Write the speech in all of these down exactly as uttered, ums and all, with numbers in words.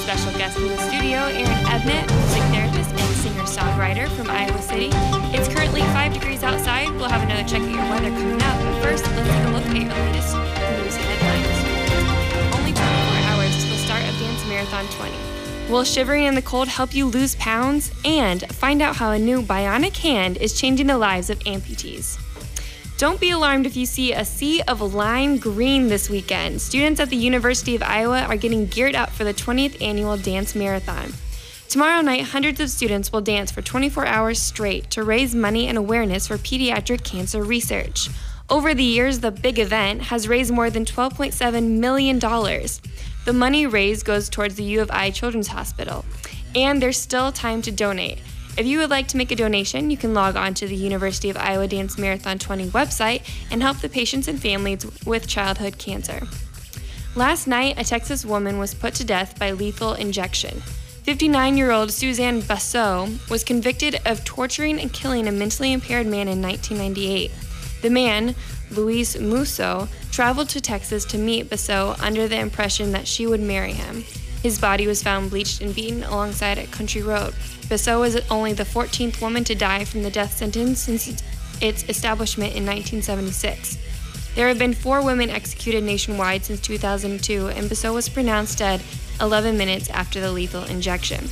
special guest in the studio, Aaron Ebnett, music therapist and singer-songwriter from Iowa City. It's currently five degrees outside. We'll have another check of your weather coming up. But first, let's take a look at your latest news headlines. Only twenty-four hours to the start of Dance Marathon twenty. Will shivering in the cold help you lose pounds? And find out how a new bionic hand is changing the lives of amputees. Don't be alarmed if you see a sea of lime green this weekend. Students at the University of Iowa are getting geared up for the twentieth annual Dance Marathon. Tomorrow night, hundreds of students will dance for twenty-four hours straight to raise money and awareness for pediatric cancer research. Over the years, the big event has raised more than twelve point seven million dollars. The money raised goes towards the U of I Children's Hospital, and there's still time to donate. If you would like to make a donation, you can log on to the University of Iowa Dance Marathon twenty website and help the patients and families with childhood cancer. Last night, a Texas woman was put to death by lethal injection. fifty-nine-year-old Suzanne Basso was convicted of torturing and killing a mentally impaired man in nineteen ninety-eight. The man, Luis Musso, traveled to Texas to meet Basso under the impression that she would marry him. His body was found bleached and beaten alongside a country road. Basso was only the fourteenth woman to die from the death sentence since its establishment in nineteen seventy-six. There have been four women executed nationwide since two thousand two, and Basso was pronounced dead eleven minutes after the lethal injection.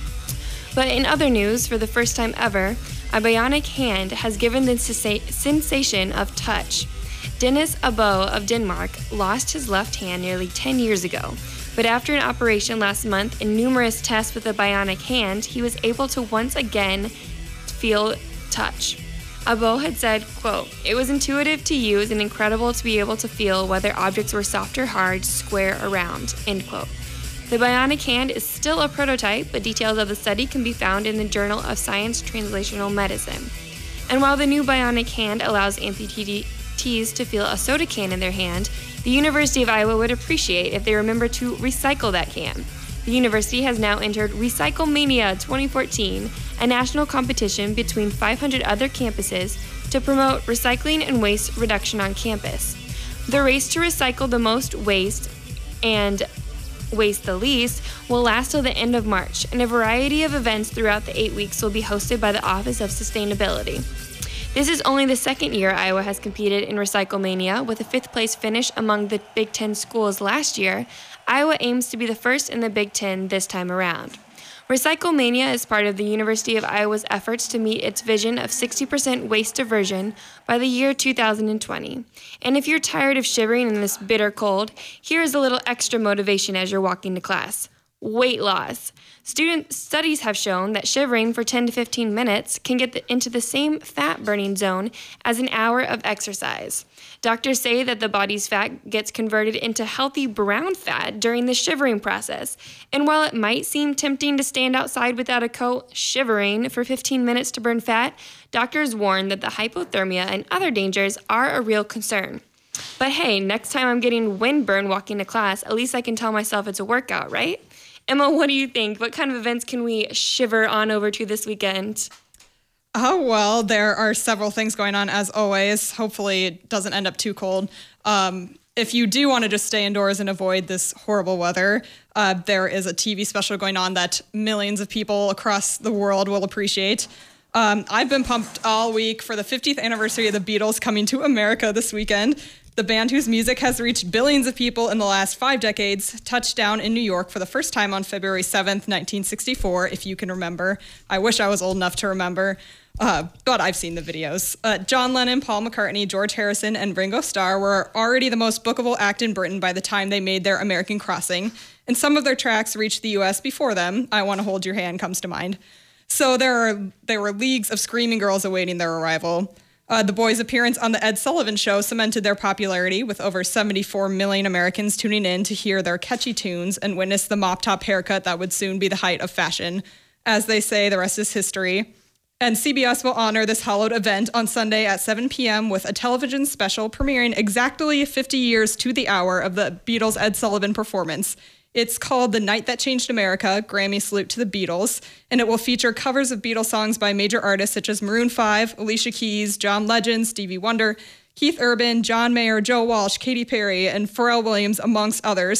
But in other news, for the first time ever, a bionic hand has given the sensation of touch. Dennis Abo of Denmark lost his left hand nearly ten years ago. But after an operation last month and numerous tests with a bionic hand, he was able to once again feel touch. Abo had said, quote, "It was intuitive to use and incredible to be able to feel whether objects were soft or hard, square or round," end quote. The bionic hand is still a prototype, but details of the study can be found in the Journal of Science Translational Medicine. And while the new bionic hand allows amputees to feel a soda can in their hand, the University of Iowa would appreciate if they remember to recycle that can. The university has now entered Recyclemania twenty fourteen, a national competition between five hundred other campuses to promote recycling and waste reduction on campus. The race to recycle the most waste and waste the least will last till the end of March, and a variety of events throughout the eight weeks will be hosted by the Office of Sustainability. This is only the second year Iowa has competed in Recyclemania, with a fifth place finish among the Big Ten schools last year. Iowa aims to be the first in the Big Ten this time around. Recyclemania is part of the University of Iowa's efforts to meet its vision of sixty percent waste diversion by the year two thousand twenty. And if you're tired of shivering in this bitter cold, here is a little extra motivation as you're walking to class. Weight loss. Student studies have shown that shivering for ten to fifteen minutes can get the, into the same fat-burning zone as an hour of exercise. Doctors say that the body's fat gets converted into healthy brown fat during the shivering process. And while it might seem tempting to stand outside without a coat, shivering for fifteen minutes to burn fat, doctors warn that the hypothermia and other dangers are a real concern. But hey, next time I'm getting windburn walking to class, at least I can tell myself it's a workout, right? Emma, what do you think? What kind of events can we shiver on over to this weekend? Oh, well, there are several things going on, as always. Hopefully it doesn't end up too cold. Um, if you do want to just stay indoors and avoid this horrible weather, uh, there is a T V special going on that millions of people across the world will appreciate. Um, I've been pumped all week for the fiftieth anniversary of the Beatles coming to America this weekend. The band, whose music has reached billions of people in the last five decades, touched down in New York for the first time on February seventh, nineteen sixty-four, if you can remember. I wish I was old enough to remember, uh, but I've seen the videos. Uh, John Lennon, Paul McCartney, George Harrison, and Ringo Starr were already the most bookable act in Britain by the time they made their American crossing, and some of their tracks reached the U S before them. I Want to Hold Your Hand comes to mind. So there are there were leagues of screaming girls awaiting their arrival. Uh, the boys' appearance on the Ed Sullivan Show cemented their popularity, with over seventy-four million Americans tuning in to hear their catchy tunes and witness the mop-top haircut that would soon be the height of fashion. As they say, the rest is history. And C B S will honor this hallowed event on Sunday at seven p.m. with a television special premiering exactly fifty years to the hour of the Beatles' Ed Sullivan performance. It's called The Night That Changed America, Grammy Salute to the Beatles, and it will feature covers of Beatles songs by major artists such as Maroon five, Alicia Keys, John Legend, Stevie Wonder, Keith Urban, John Mayer, Joe Walsh, Katy Perry, and Pharrell Williams, amongst others,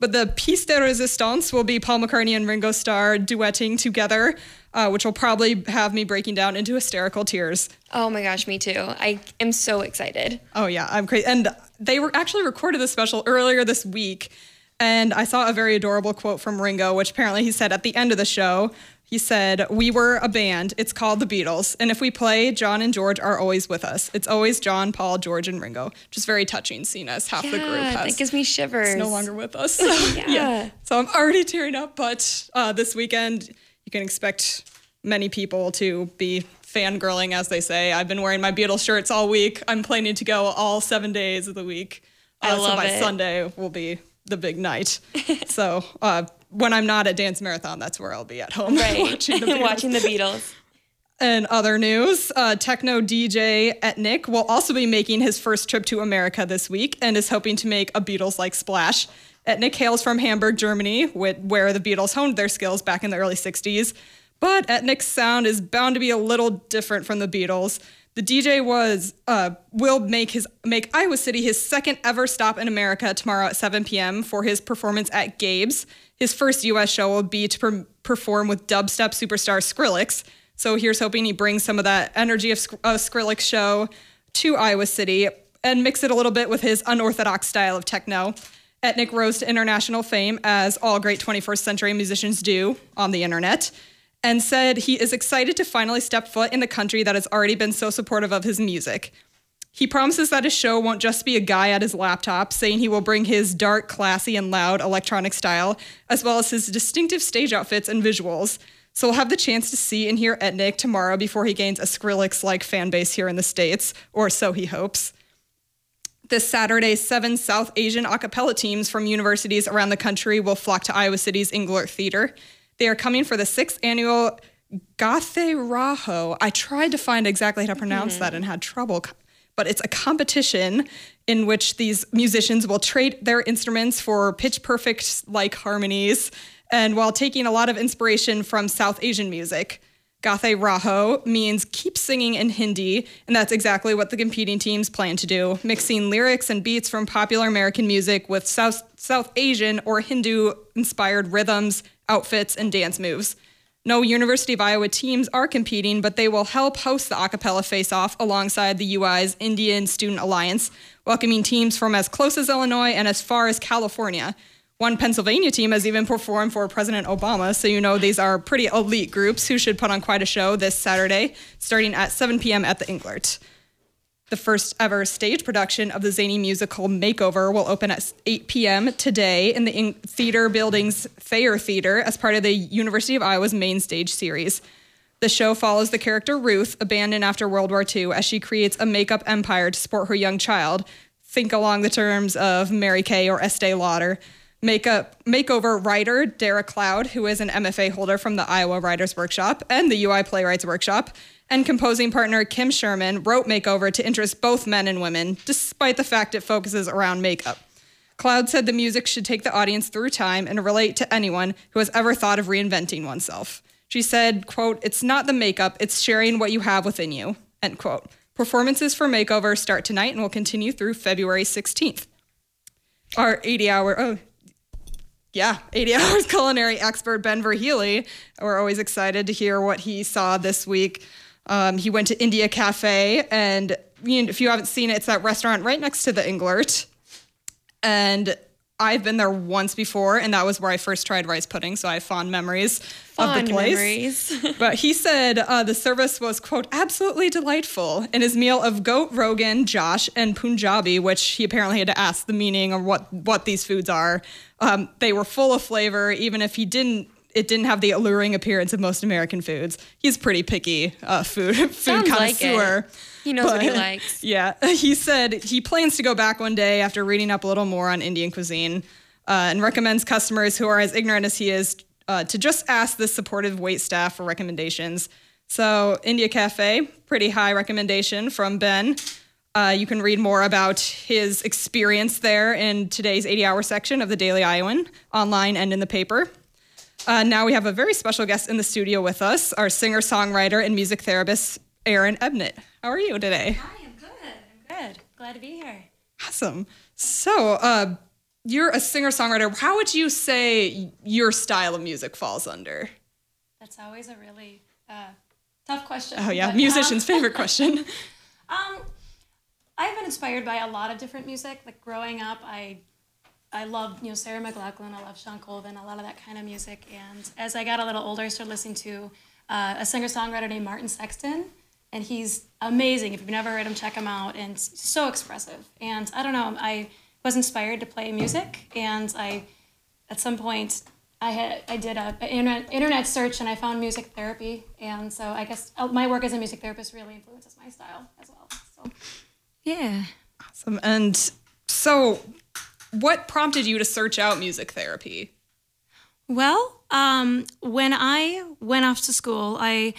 But the piece de resistance will be Paul McCartney and Ringo Starr duetting together, uh, which will probably have me breaking down into hysterical tears. Oh my gosh, me too. I am so excited. Oh yeah, I'm crazy. And they were actually recorded this special earlier this week. And I saw a very adorable quote from Ringo, which apparently he said at the end of the show. He said, "We were a band. It's called the Beatles. And if we play, John and George are always with us. It's always John, Paul, George, and Ringo." Just very touching, seeing as half yeah, the group has. That gives me shivers. It's no longer with us. So, yeah. yeah. So I'm already tearing up. But uh, this weekend, you can expect many people to be fangirling, as they say. I've been wearing my Beatles shirts all week. I'm planning to go all seven days of the week. Uh, I love so by it. Sunday will be the big night. So uh, when I'm not at Dance Marathon, that's where I'll be at home Right. watching the Beatles. Watching the Beatles. And other news, uh, techno D J Etnik will also be making his first trip to America this week and is hoping to make a Beatles-like splash. Etnik hails from Hamburg, Germany, where the Beatles honed their skills back in the early sixties. But Etnik's sound is bound to be a little different from the Beatles. The D J was uh, will make his make Iowa City his second ever stop in America tomorrow at seven p.m. for his performance at Gabe's. His first U S show will be to per- perform with dubstep superstar Skrillex. So here's hoping he brings some of that energy of Sk- uh, Skrillex show to Iowa City and mix it a little bit with his unorthodox style of techno. Etnik rose to international fame, as all great twenty-first century musicians do on the internet, and said he is excited to finally step foot in the country that has already been so supportive of his music. He promises that his show won't just be a guy at his laptop, saying he will bring his dark, classy, and loud electronic style, as well as his distinctive stage outfits and visuals. So we'll have the chance to see and hear Etnik tomorrow before he gains a Skrillex-like fan base here in the States, or so he hopes. This Saturday, seven South Asian a cappella teams from universities around the country will flock to Iowa City's Englert Theater. They are coming for the sixth annual Gathe Raho. I tried to find exactly how to pronounce mm-hmm. that and had trouble, but it's a competition in which these musicians will trade their instruments for pitch-perfect like harmonies, and while taking a lot of inspiration from South Asian music. Gathe Raho means keep singing in Hindi, and that's exactly what the competing teams plan to do, mixing lyrics and beats from popular American music with South, South Asian or Hindu-inspired rhythms, outfits, and dance moves. No University of Iowa teams are competing, but they will help host the a cappella face-off alongside the U I's Indian Student Alliance, welcoming teams from as close as Illinois and as far as California. One Pennsylvania team has even performed for President Obama, so you know these are pretty elite groups who should put on quite a show this Saturday, starting at seven p.m. at the Englert. The first ever stage production of the zany musical Makeover will open at eight p.m. today in the in- theater building's Thayer Theater as part of the University of Iowa's main stage series. The show follows the character Ruth, abandoned after World War Two, as she creates a makeup empire to support her young child. Think along the terms of Mary Kay or Estee Lauder. Makeup makeover writer Dara Cloud, who is an M F A holder from the Iowa Writers Workshop and the U I Playwrights Workshop, and composing partner Kim Sherman wrote Makeover to interest both men and women, despite the fact it focuses around makeup. Cloud said the music should take the audience through time and relate to anyone who has ever thought of reinventing oneself. She said, quote, "It's not the makeup, it's sharing what you have within you," end quote. Performances for Makeover start tonight and will continue through February sixteenth. Our eighty-hour, oh, Yeah, eighty hours culinary expert Ben Verheely. We're always excited to hear what he saw this week. Um, he went to India Cafe, and you know, if you haven't seen it, it's that restaurant right next to the Englert. And I've been there once before, and that was where I first tried rice pudding, so I have fond memories fond of the place. Memories. But he said uh, the service was, quote, absolutely delightful. And his meal of goat, rogan, josh, and Punjabi, which he apparently had to ask the meaning of what, what these foods are, um, they were full of flavor, even if he didn't it didn't have the alluring appearance of most American foods. He's pretty picky uh, food, food Sounds connoisseur. Like it. He knows but, what he likes. Yeah. He said he plans to go back one day after reading up a little more on Indian cuisine uh, and recommends customers who are as ignorant as he is uh, to just ask the supportive wait staff for recommendations. So India Cafe, pretty high recommendation from Ben. Uh, you can read more about his experience there in today's eighty-hour section of the Daily Iowan, online and in the paper. Uh, now we have a very special guest in the studio with us, our singer-songwriter and music therapist, Erin Ebnett. How are you today? Hi, I'm good. I'm good. Glad to be here. Awesome. So, uh, you're a singer-songwriter. How would you say your style of music falls under? That's always a really uh, tough question. Oh, yeah. But, Musician's um, favorite question. um, I've been inspired by a lot of different music. Like growing up, I I loved, you know, Sarah McLachlan. I love Sean Colvin, a lot of that kind of music. And as I got a little older, I started listening to uh, a singer-songwriter named Martin Sexton. And he's amazing. If you've never heard him, check him out. And so expressive. And I don't know, I was inspired to play music. And I, at some point, I had I did a, an internet, internet search and I found music therapy. And so I guess my work as a music therapist really influences my style as well. So, yeah. Awesome. And so what prompted you to search out music therapy? Well, um, when I went off to school, I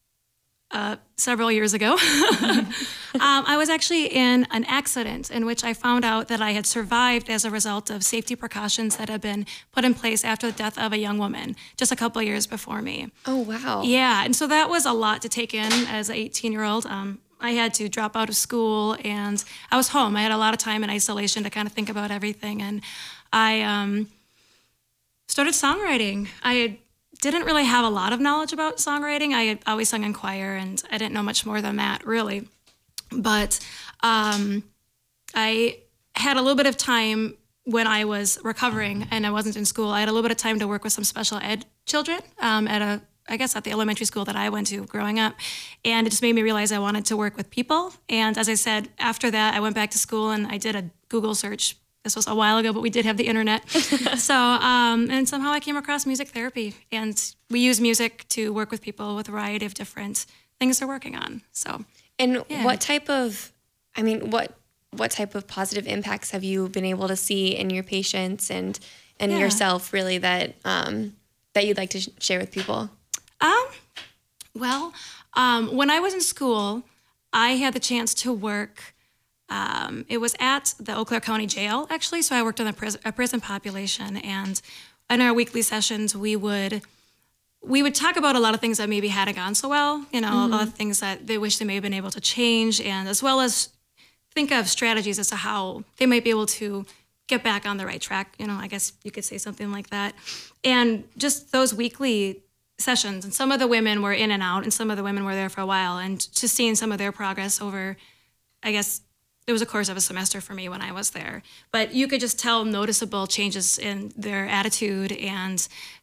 uh, several years ago, um, I was actually in an accident in which I found out that I had survived as a result of safety precautions that had been put in place after the death of a young woman just a couple of years before me. Oh, wow. Yeah, and so that was a lot to take in as an eighteen-year-old. Um, I had to drop out of school, and I was home. I had a lot of time in isolation to kind of think about everything, and I um, started songwriting. I didn't really have a lot of knowledge about songwriting. I had always sung in choir, and I didn't know much more than that, really. But um, I had a little bit of time when I was recovering and I wasn't in school. I had a little bit of time to work with some special ed children um, at a I guess at the elementary school that I went to growing up. And it just made me realize I wanted to work with people. And as I said, after that, I went back to school and I did a Google search. This was a while ago, but we did have the internet. so, um, and somehow I came across music therapy. And we use music to work with people with a variety of different things they're working on. So, and yeah. what type of, I mean, what what type of positive impacts have you been able to see in your patients and, and Yeah. yourself really that, um, that you'd like to sh- share with people? Um, well, um, when I was in school, I had the chance to work. Um, it was at the Eau Claire County Jail, actually. So I worked on the prison, a prison population, and in our weekly sessions, we would we would talk about a lot of things that maybe hadn't gone so well. You know, mm-hmm. a lot of things that they wish they may have been able to change, and as well as think of strategies as to how they might be able to get back on the right track. You know, I guess you could say something like that. And just those weekly sessions, and some of the women were in and out, and some of the women were there for a while, and just seeing some of their progress over, I guess, it was a course of a semester for me when I was there. But you could just tell noticeable changes in their attitude, and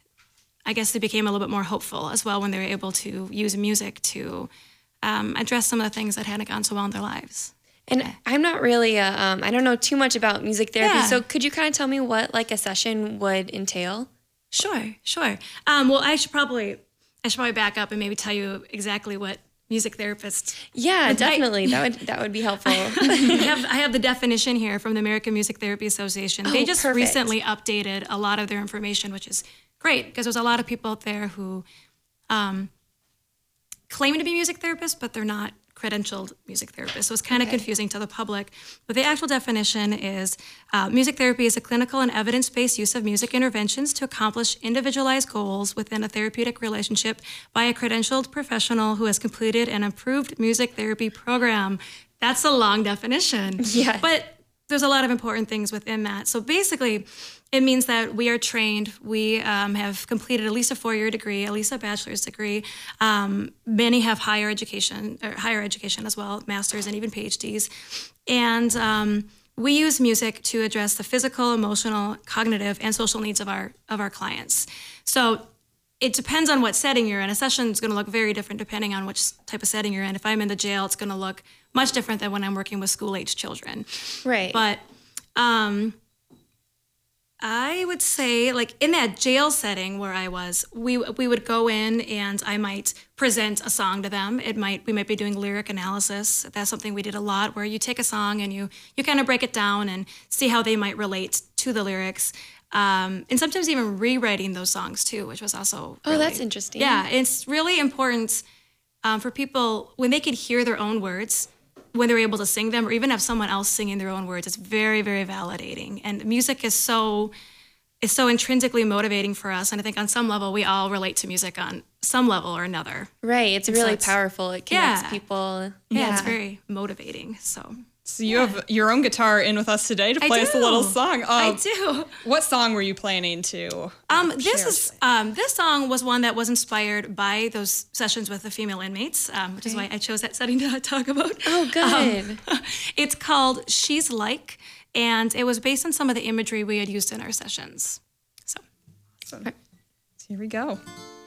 I guess they became a little bit more hopeful as well when they were able to use music to um, address some of the things that hadn't gone so well in their lives. And yeah. I'm not really, a, um, I don't know too much about music therapy, Yeah. so could you kind of tell me what like a session would entail? Sure, sure. Um, well, I should probably, I should probably back up and maybe tell you exactly what music therapists. Yeah, But I- definitely. that would that would be helpful. I have I have the definition here from the American Music Therapy Association. Oh, they just perfect. recently updated a lot of their information, which is great because there's a lot of people out there who um, claim to be music therapists, but they're not credentialed music therapists. So it's kind of Okay. confusing to the public. But the actual definition is uh, music therapy is a clinical and evidence-based use of music interventions to accomplish individualized goals within a therapeutic relationship by a credentialed professional who has completed an approved music therapy program. That's a long definition. Yeah. But there's a lot of important things within that. So basically, it means that we are trained. We um, have completed at least a four-year degree, at least a bachelor's degree. Um, many have higher education, or higher education as well, masters and even PhDs. And um, we use music to address the physical, emotional, cognitive, and social needs of our of our clients. So it depends on what setting you're in. A session is going to look very different depending on which type of setting you're in. If I'm in the jail, it's going to look much different than when I'm working with school-age children. Right. But um, I would say, like in that jail setting where I was, we we would go in and I might present a song to them. It might we might be doing lyric analysis. That's something we did a lot, where you take a song and you you kind of break it down and see how they might relate to the lyrics. Um, and sometimes even rewriting those songs too, which was also Oh, really- that's interesting. Yeah, it's really important um, for people when they could hear their own words, when they're able to sing them, or even have someone else singing their own words. It's very, very validating. And music is so is so intrinsically motivating for us. And I think on some level, we all relate to music on some level or another. Right. It's And so really it's- powerful. It connects Yeah. people. Yeah, it's very motivating. So So you yeah. have your own guitar in with us today to play us a little song. Um, I do. What song were you planning to? Um, this is um, this song was one that was inspired by those sessions with the female inmates, um, which okay. is why I chose that setting to talk about. Oh, good. Um, it's called "She's Like," and it was based on some of the imagery we had used in our sessions. So, so here we go.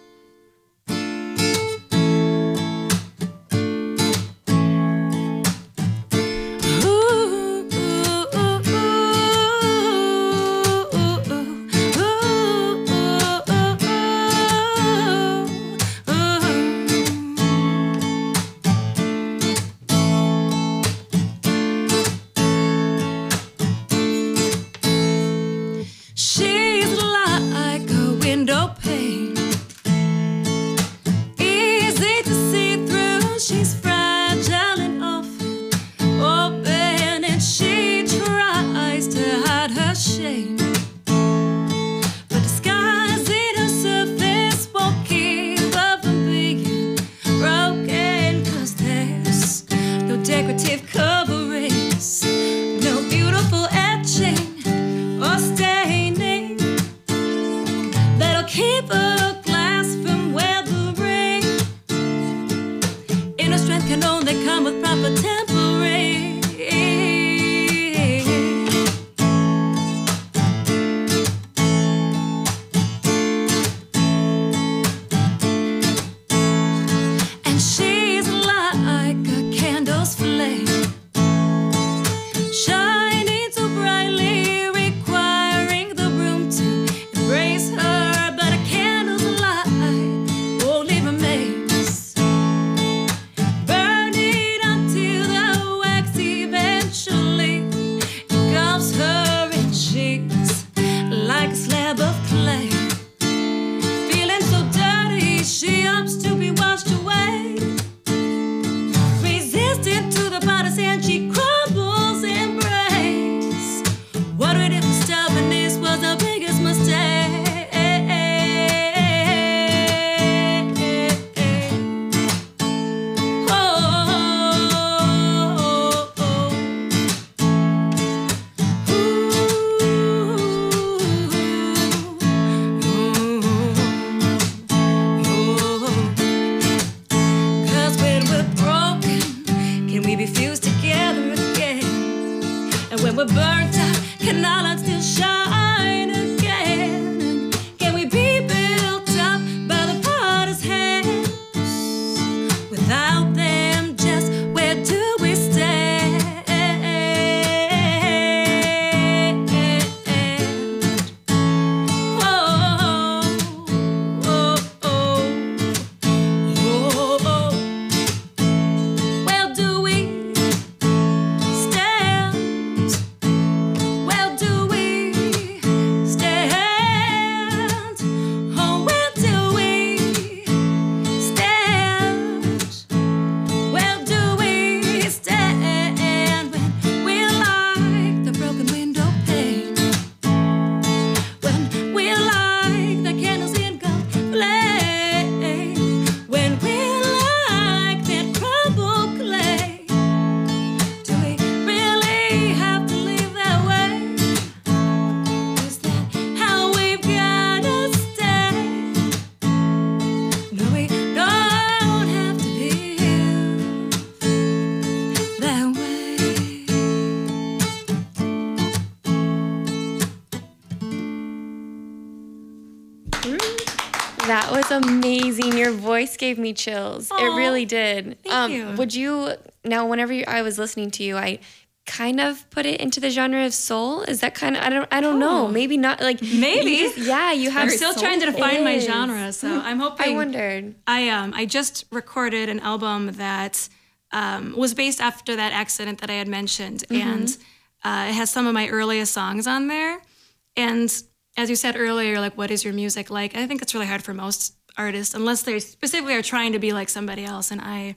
That was amazing. Your voice gave me chills. Aww, it really did. Thank um, you. Would you, now whenever you, I was listening to you, I kind of put it into the genre of soul. Is that kind of, I don't I don't oh. know. Maybe not. Like Maybe. You just, yeah, you have I'm still soul. trying to define my genre, so I'm hoping. I wondered. I um I just recorded an album that um, was based after that accident that I had mentioned, mm-hmm. and uh, it has some of my earliest songs on there. And as you said earlier, like, what is your music like? I think it's really hard for most artists, unless they specifically are trying to be like somebody else. And I,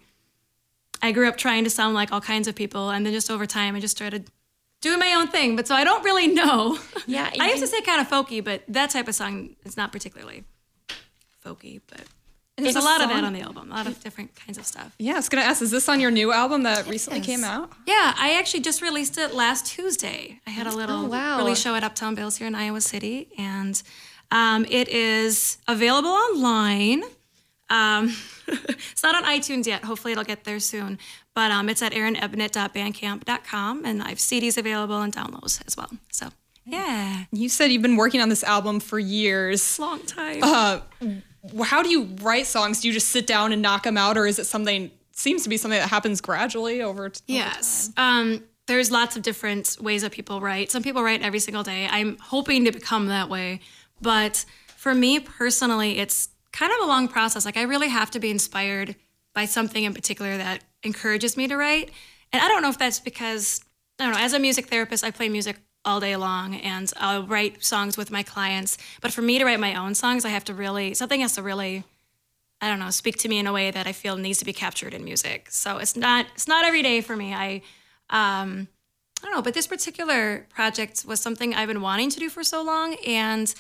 I grew up trying to sound like all kinds of people, and then just over time, I just started doing my own thing. But so I don't really know. Yeah, I used to say kind of folky, but that type of song is not particularly folky. But And there's Is a lot this of that song- on the album, a lot of different kinds of stuff. Yeah, I was gonna ask, is this on your new album that recently is. came out? Yeah, I actually just released it last Tuesday. I had a little Oh, wow. release show at Uptown Bills here in Iowa City, and um, it is available online. Um, it's not on iTunes yet. Hopefully it'll get there soon. But um, it's at erin ebnett dot bandcamp dot com, and I have C Ds available and downloads as well. So, yeah. You said you've been working on this album for years. Long time. Uh, how do you write songs? Do you just sit down and knock them out, or is it something, seems to be something that happens gradually over, t- over Yes. Um, there's lots of different ways that people write. Some people write every single day. I'm hoping to become that way. But for me personally, it's kind of a long process. Like I really have to be inspired by something in particular that encourages me to write. And I don't know if that's because, I don't know, as a music therapist, I play music all day long and I'll write songs with my clients. But for me to write my own songs, I have to really, something has to really, I don't know, speak to me in a way that I feel needs to be captured in music. So it's not, it's not every day for me. I, um, I don't know, but this particular project was something I've been wanting to do for so long. And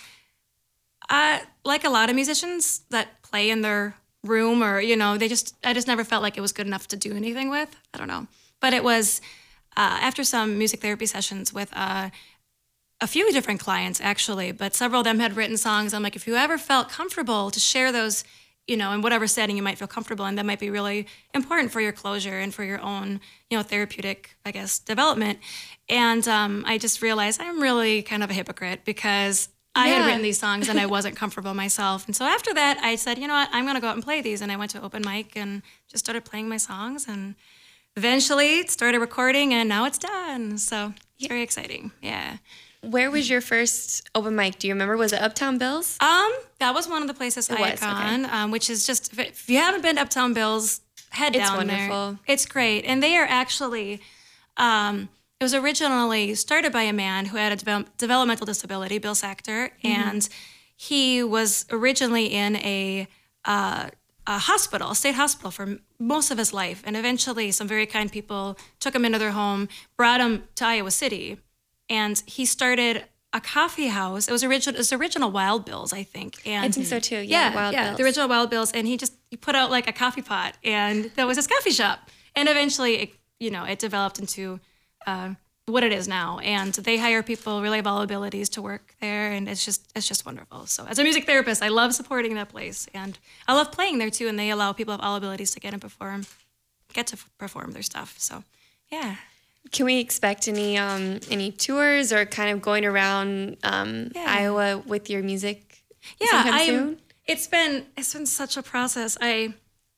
I, like a lot of musicians that play in their room or, you know, they just, I just never felt like it was good enough to do anything with. I don't know. But it was uh, after some music therapy sessions with uh, a few different clients, actually, but several of them had written songs. I'm like, if you ever felt comfortable to share those, you know, in whatever setting you might feel comfortable in, that might be really important for your closure and for your own, you know, therapeutic, I guess, development. And um, I just realized I'm really kind of a hypocrite because I Yeah. had written these songs and I wasn't comfortable myself. And so after that, I said, you know what, I'm going to go out and play these. And I went to open mic and just started playing my songs and eventually started recording and now it's done. So it's very exciting. Yeah. Where was your first open mic? Do you remember? Was it Uptown Bills? Um, that was one of the places I had was, okay. gone, um, which is just, if, it, if you haven't been to Uptown Bills, head It's down there. wonderful. It's great. And they are actually, um, it was originally started by a man who had a devel- developmental disability, Bill Sachter, and he was originally in a, uh, a hospital, a state hospital for m- most of his life. And eventually some very kind people took him into their home, brought him to Iowa City, and he started a coffee house. It was original, it was original Wild Bills, I think. And I think so too. Yeah, yeah, Wild yeah, Bills. the original Wild Bills, and he just he put out like a coffee pot, and that was his coffee shop. And eventually, it, you know, it developed into uh, what it is now. And they hire people really of all abilities to work there, and it's just it's just wonderful. So as a music therapist, I love supporting that place, and I love playing there too. And they allow people of all abilities to get and perform, get to f- perform their stuff. So, yeah. Can we expect any um, any tours or kind of going around um, Yeah. Iowa with your music? Yeah, sometime I soon? it's been it's been such a process. I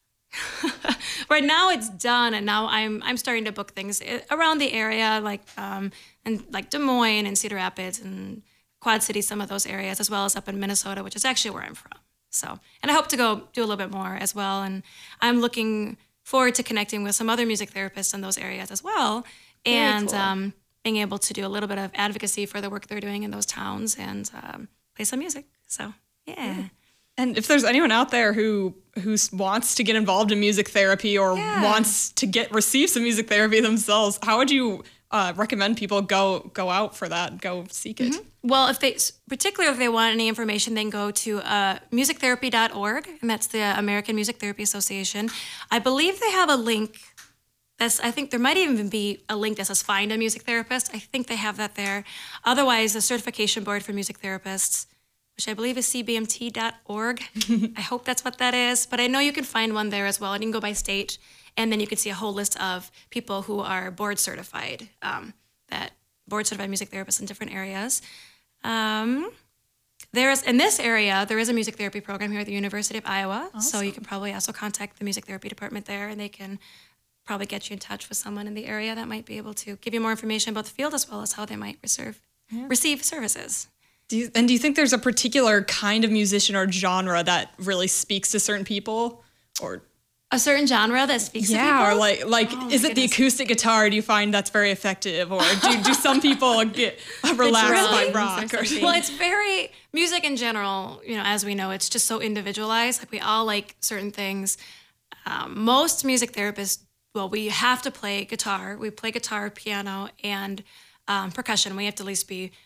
right now it's done, and now I'm I'm starting to book things i- around the area, like um and like Des Moines and Cedar Rapids and Quad City, some of those areas, as well as up in Minnesota, which is actually where I'm from. So, and I hope to go do a little bit more as well. And I'm looking forward to connecting with some other music therapists in those areas as well, and cool. um, being able to do a little bit of advocacy for the work they're doing in those towns and um, play some music. So, yeah. And if there's anyone out there who who wants to get involved in music therapy or Yeah. wants to get receive some music therapy themselves, how would you uh, recommend people go go out for that, go seek it? Well, if they, particularly if they want any information, they can go to uh, music therapy dot org, and that's the American Music Therapy Association. I believe they have a link. That's, I think there might even be a link that says find a music therapist. I think they have that there. Otherwise, the Certification Board for Music Therapists, which I believe is c b m t dot org. I hope that's what that is. But I know you can find one there as well. And you can go by state, and then you can see a whole list of people who are board certified, um, that board certified music therapists in different areas. Um, there's in this area, there is a music therapy program here at the University of Iowa. So you can probably also contact the music therapy department there, and they can probably get you in touch with someone in the area that might be able to give you more information about the field as well as how they might reserve, receive services. Do you, and do you think there's a particular kind of musician or genre that really speaks to certain people, or A certain genre that speaks to yeah, people? or like like Oh, is my it the goodness. acoustic guitar? Do you find that's very effective, or do do some people get relaxed by drums rock? or Or, something. Well, it's very, music in general, you know, as we know, it's just so individualized. Like we all like certain things. Um, most music therapists, well, we have to play guitar. We play guitar, piano, and um, percussion. We have to at least be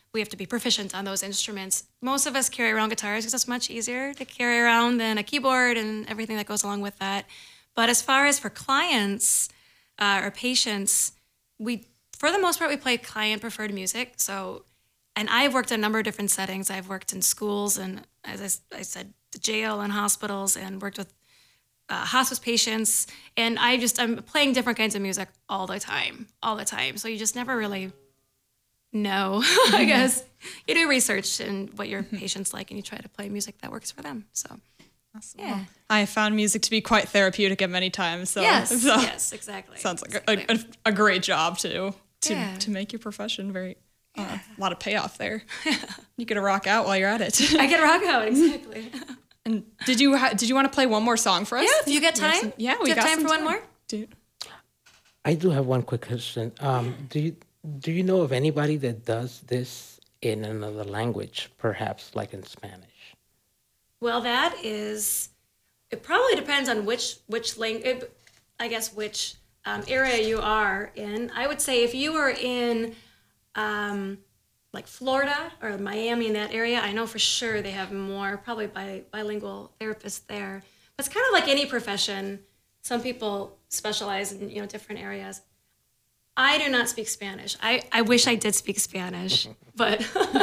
we have to be proficient on those instruments. Most of us carry around guitars because it's much easier to carry around than a keyboard and everything that goes along with that. But as far as for clients uh, or patients, we, for the most part, we play client-preferred music. So, and I've worked in a number of different settings. I've worked in schools and, as I, I said, the jail and hospitals, and worked with uh, hospice patients. And I just, I'm playing different kinds of music all the time, all the time. So you just never really know, I guess. You do research and what your patients like, and you try to play music that works for them. So, awesome. yeah. I found music to be quite therapeutic at many times. So, Yes, so yes, exactly. Sounds like exactly. a, a, a great job to to Yeah. to make your profession very uh, a lot of payoff there. You get to rock out while you're at it. I get a rock out, exactly. And did you ha- did you want to play one more song for us? Yeah, if you got We have time. some- yeah, we Do you have got time some for one more? Dude. I do have one quick question. Um, do you do you know of anybody that does this in another language, perhaps like in Spanish? Well, that is, it probably depends on which which language, I guess, which um, area you are in. I would say if you are in um, like Florida or Miami, in that area, I know for sure they have more probably bi- bilingual therapists there. But it's kind of like any profession. Some people specialize in, you know, different areas. I do not speak Spanish. I, I wish I did speak Spanish, but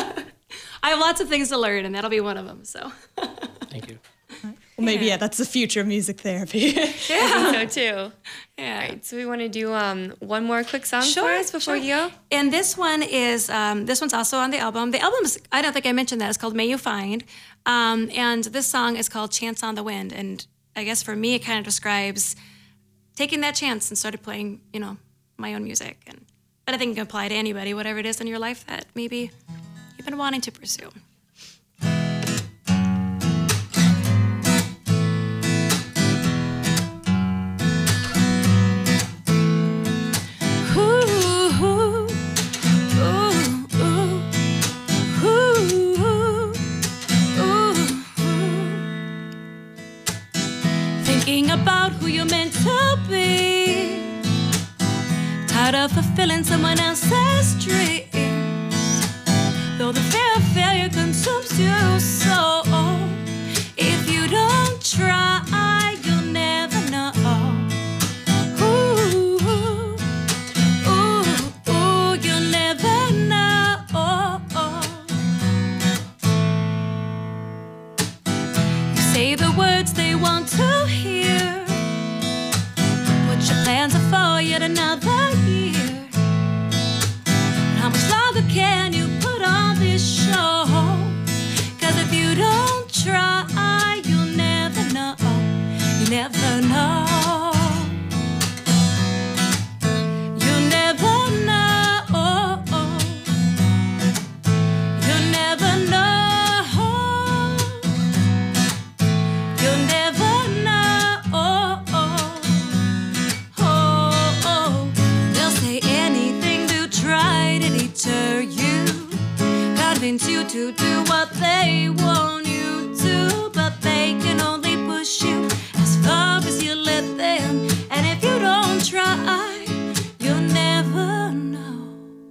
I have lots of things to learn, and that'll be one of them. So. Thank you. Well, maybe yeah, that's the future of music therapy. I think so too. Yeah. All right, so we want to do um, one more quick song Sure, for us before sure. you go. And this one is, um, this one's also on the album. The album is, I don't think I mentioned that, it's called May You Find. Um, and this song is called Chance on the Wind. And I guess for me, it kind of describes taking that chance and started playing, you know, my own music. And but I think it can apply to anybody, whatever it is in your life that maybe you've been wanting to pursue. Thinking about who you're meant to be, tired of fulfilling someone else's dreams. Though the fear of failure consumes you so, if you don't try, you'll never know. Ooh, ooh, ooh, you'll never know. You say the words they want to hear, put your plans are for yet another year. How much longer can you put on this show? Cause if you don't try, you'll never know. You never know. You'll never know. You'll never know. You'll never know. Oh, they'll say anything to try to deter you, convince you to do what they want you to, but they can only push you as far as you let them. And if you don't try, you'll never know.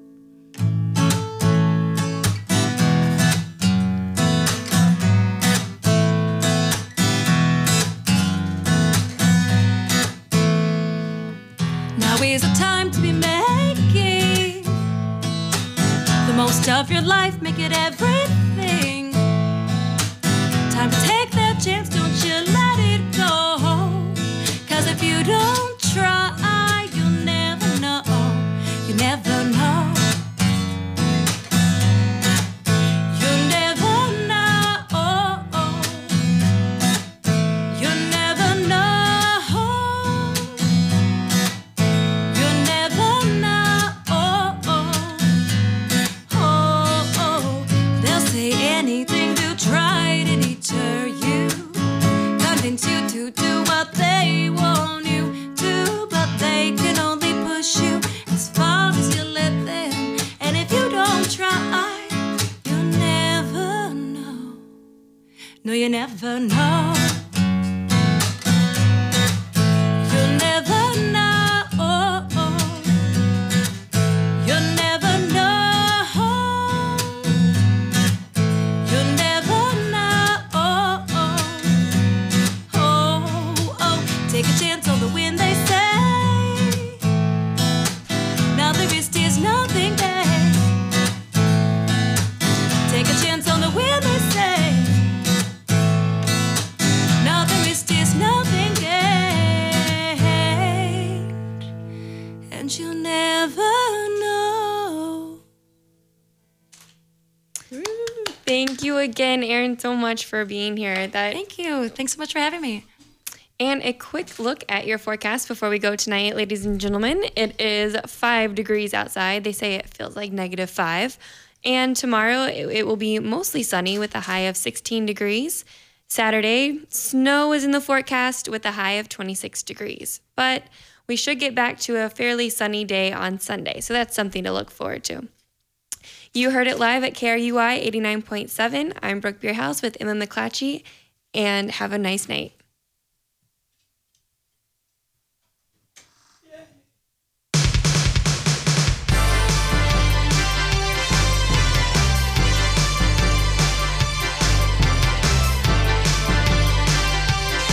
Now is the time to be making the most of your life, make it everything. Time to take that chance, don't you let it go. Cause if you don't try, you'll never know. You never know. You'll never know. You'll never know. You'll never know. Oh, they'll say anything to try to deter you, convince you to do what they want you to, but they can only push you as far as you let them. And if you don't try, you'll never know. No, you never know. You'll never know. You'll never know. you again, Erin, so much for being here. That Thank you. Thanks so much for having me. And a quick look at your forecast before we go tonight, ladies and gentlemen. It is five degrees outside. They say it feels like negative five. And tomorrow it, it will be mostly sunny with a high of sixteen degrees. Saturday, snow is in the forecast with a high of twenty-six degrees. But we should get back to a fairly sunny day on Sunday. So that's something to look forward to. You heard it live at K R U I eighty-nine point seven. I'm Brooke Beerhouse with Emma McClatchy, and have a nice night.